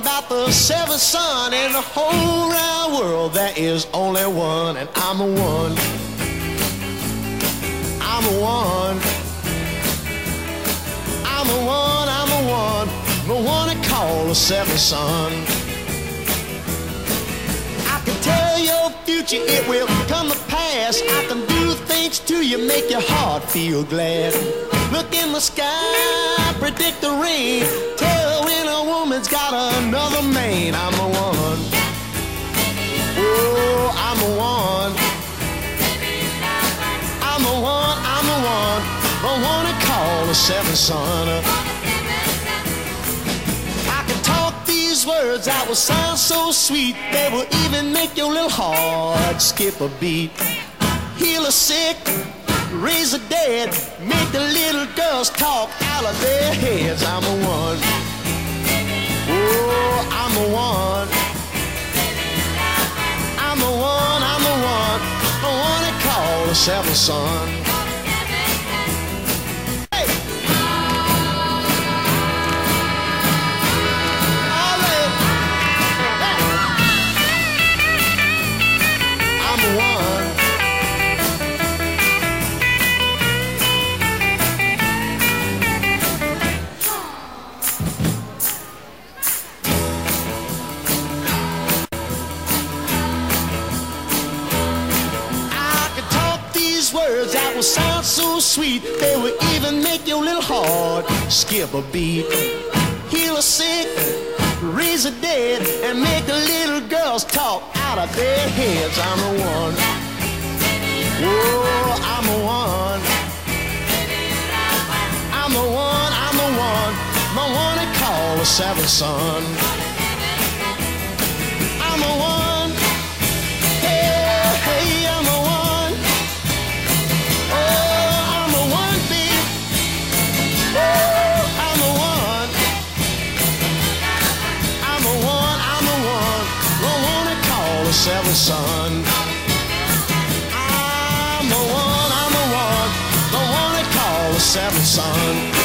about the seventh son in the whole round world. There is only one, and I'm the one. I'm the one. I'm the one, I'm the one, the one they call the seventh son. I can tell your future, it will come to pass. I can do things to you, make your heart feel glad. Look in the sky, predict the rain, tell when a woman's got another man. I'm the one. Oh, I'm the one. I'm the one, I'm the one, the one they call the seventh son. I can talk these words that will sound so sweet, they will even make your little heart skip a beat. Heal the sick, raise the dead, make the little girls talk out of their heads. I'm the one. Oh, I'm the one. I'm the one, I'm the one, the one they call the seventh son. Words that will sound so sweet, they will even make your little heart skip a beat. Heal the sick, raise the dead, and make the little girls talk out of their heads. I'm the one. Oh, I'm the one. I'm the one, I'm the one they call the seventh son. I'm the one. Hey, hey, I'm the one. Seventh son. I'm the one, the one they call the seventh son.